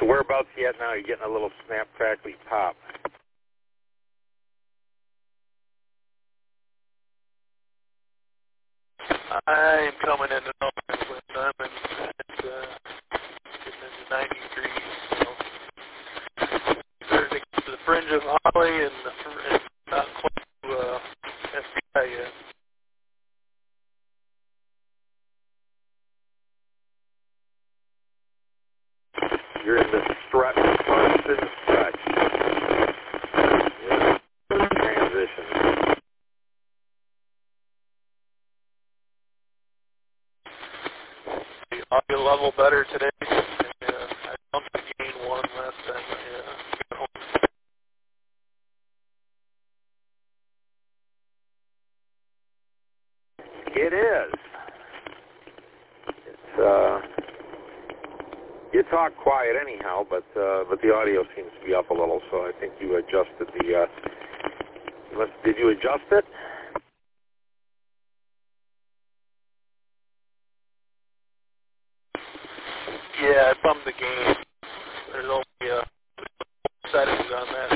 So whereabouts you at now? You're getting a little snap, crackly pop. I'm coming into no man's land. I'm getting into 90 degrees. So starting to get to the fringe of Holly and not close to FBI yet. You're in the stretch, Parson stretch. Yeah. Transition. I'll get a level better today. I bumped the gain 1 last time I got home. It is. It's you talk quiet anyhow, but the audio seems to be up a little, so I think you adjusted the. Did you adjust it? Yeah, I bumped the gain. There's only settings on that